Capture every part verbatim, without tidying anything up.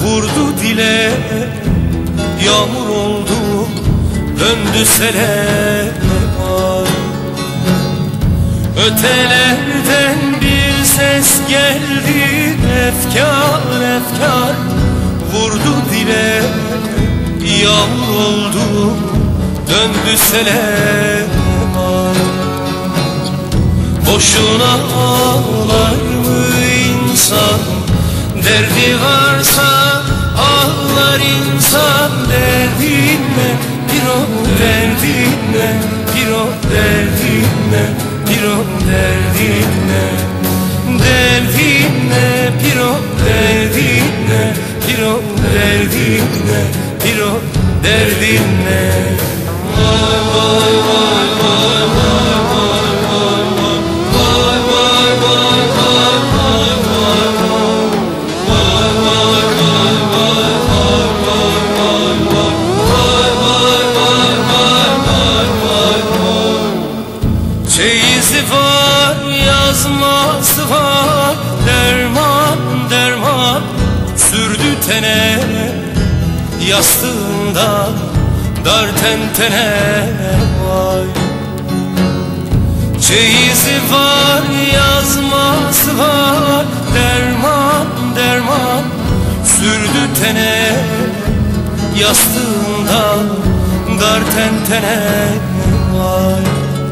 vurdu dile, yağmur oldu döndü sele. Ötelerden bir ses geldi, efkar efkar vurdu dile, yağmur oldu döndü sele. Boşuna ağlar mı insan, derdi varsa ağlar insan. Derdinle bir o derdinle, bir o derdinle, bir o derdinle. Derdinle bir o derdinle, bir o derdinle, bir o derdinle. Vay vay vay vay vay vay vay vay vay vay vay vay vay. Vay vay vay vay vay vay vay vay vay vay vay vay vay. Çeyizi var, yazması var, derman derman sürdü tene, yastığında dar tentene. Vay. Çeyizi var, yazması var, derman derman sürdü tene, yastığında dar tentene. Vay.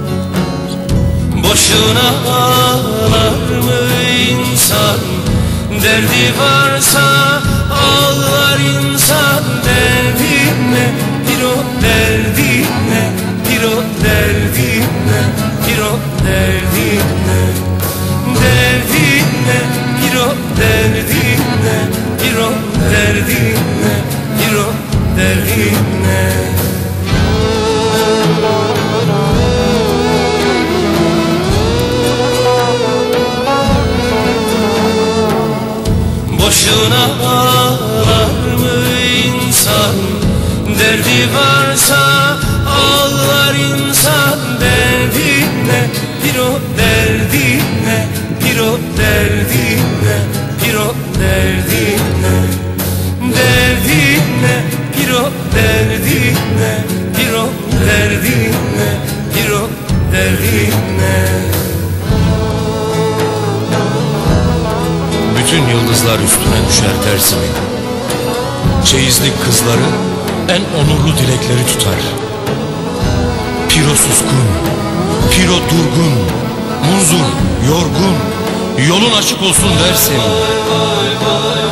Boşuna ağlar mı insan, derdi varsa ağlar insan. Derdinle bir o derdinle, bir o derdinle, bir o derdinle. Derdinle bir o derdinle, bir o derdinle, bir o derdinle. Boşuna ağlar mı insan, derdi varsa ağlar insan. Derdinle bir o derdinle, bir o derdinle, bir o derdinle. Derdinle bir o derdinle, bir o derdinle, bir o derdinle. Bütün yıldızlar üstüne düşer tersimin. Çeyizlik kızları en onurlu dilekleri tutar. Piro suskun, Piro durgun, munzur, yorgun, yolun açık olsun dersin.